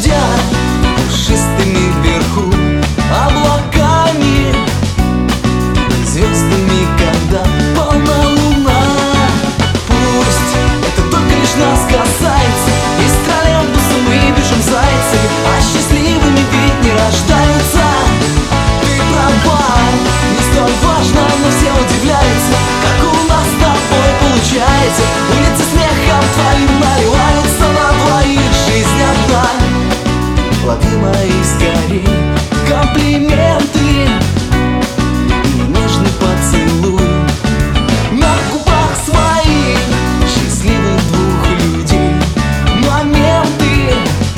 дождя, пушистыми вверху облаками, звездами, когда полна луна. Пусть это только лишь нас касается, из троллейбуса мы бежим зайцами, а счастливыми ведь не рождаются. Ты права, не столь важно, но все удивляются, как у нас с тобой получается. Улицы смехом твоим наливаются, на двоих жизнь одна. Плоды мои скорей, комплименты и нежный поцелуй на губах своих счастливых двух людей. Моменты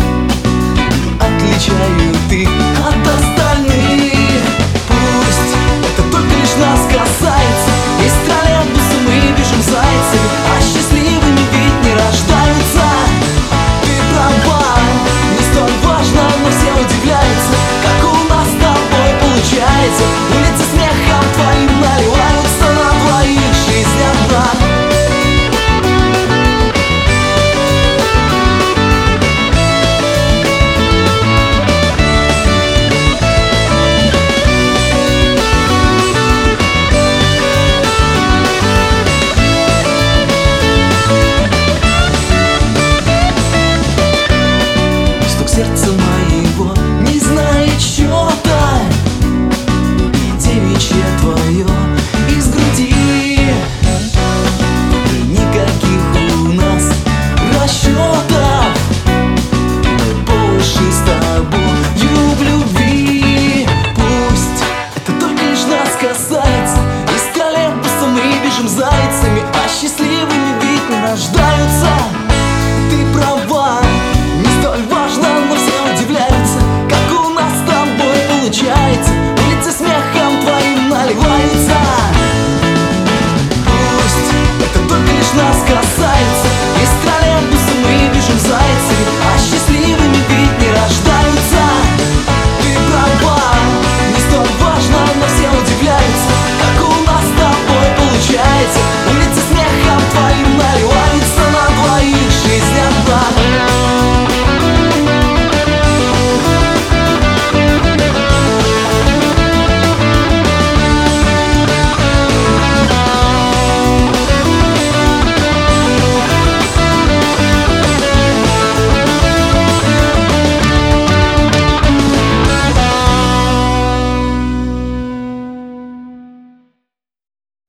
отличают их от остальных. Пусть это только лишь нас касается, из троллейбуса мы бежим зайцами, а счастливыми ведь не рождаются. Ты права, не столь важно, но все удивляются, как у нас с тобой получается. Улицы смехом твоим наливаются, на двоих жизнь одна. Стук сердца